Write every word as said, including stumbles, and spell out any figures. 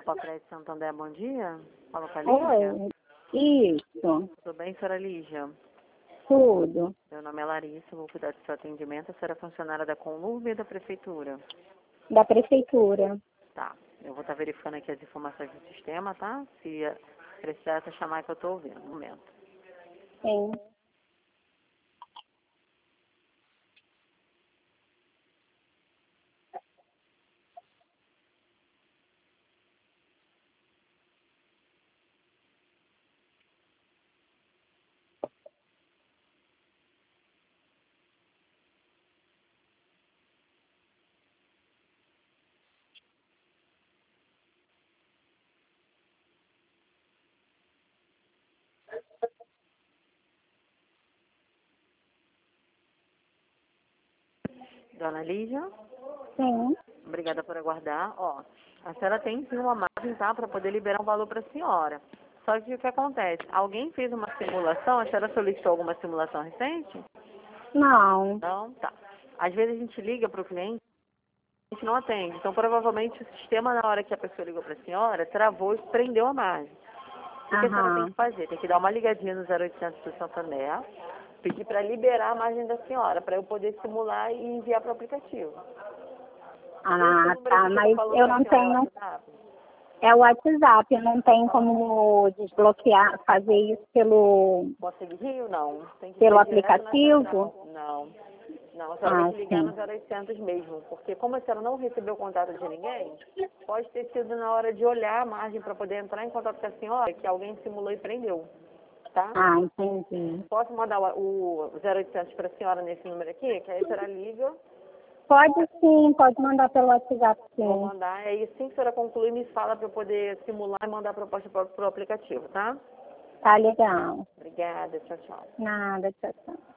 Papacred Santander, bom dia. Fala com a Lígia. Oi, isso, Tudo bem, senhora Lígia? tudo. Meu nome é Larissa, vou cuidar do seu atendimento. A senhora é funcionária da Conlurb e da Prefeitura? Da prefeitura. Tá. Eu vou estar verificando aqui as informações do sistema, tá? Se precisar, é chamar que eu estou ouvindo. Um momento. Sim. Dona Lígia, Sim. obrigada por aguardar. Ó, a senhora tem sim uma margem, tá? Para poder liberar um valor para a senhora. Só que o que acontece? Alguém fez uma simulação? A senhora solicitou alguma simulação recente? Não. Não? Tá. Às vezes a gente liga para o cliente, a gente não atende. Então, provavelmente, o sistema, na hora que a pessoa ligou para a senhora, travou e prendeu a margem. O que a senhora tem Aham. que fazer? Tem que dar uma ligadinha no zero oitocentos do Santander, pedir para liberar a margem da senhora, para eu poder simular e enviar para o aplicativo. Ah, Esse número tá. aqui que eu tô Mas falando eu com a não senhora é o tenho. WhatsApp? É o WhatsApp, eu não tenho como desbloquear, fazer isso pelo, Consegue Rio? Não. Tem que pelo ser direto na aplicativo. central. Não. Não, a senhora tem Ah, que ligar no sim. zero oitocentos mesmo, porque como a senhora não recebeu contato de ninguém, pode ter sido na hora de olhar a margem para poder entrar em contato com a senhora que alguém simulou e prendeu, tá? Ah, entendi. Posso mandar o o zero oitocentos para a senhora nesse número aqui, que aí a senhora liga, Pode sim, pode mandar pelo WhatsApp, vou sim. mandar, aí assim que a senhora concluir, me fala para eu poder simular e mandar a proposta para o aplicativo, tá? Tá legal. Obrigada, tchau, tchau. Nada, tchau, tchau.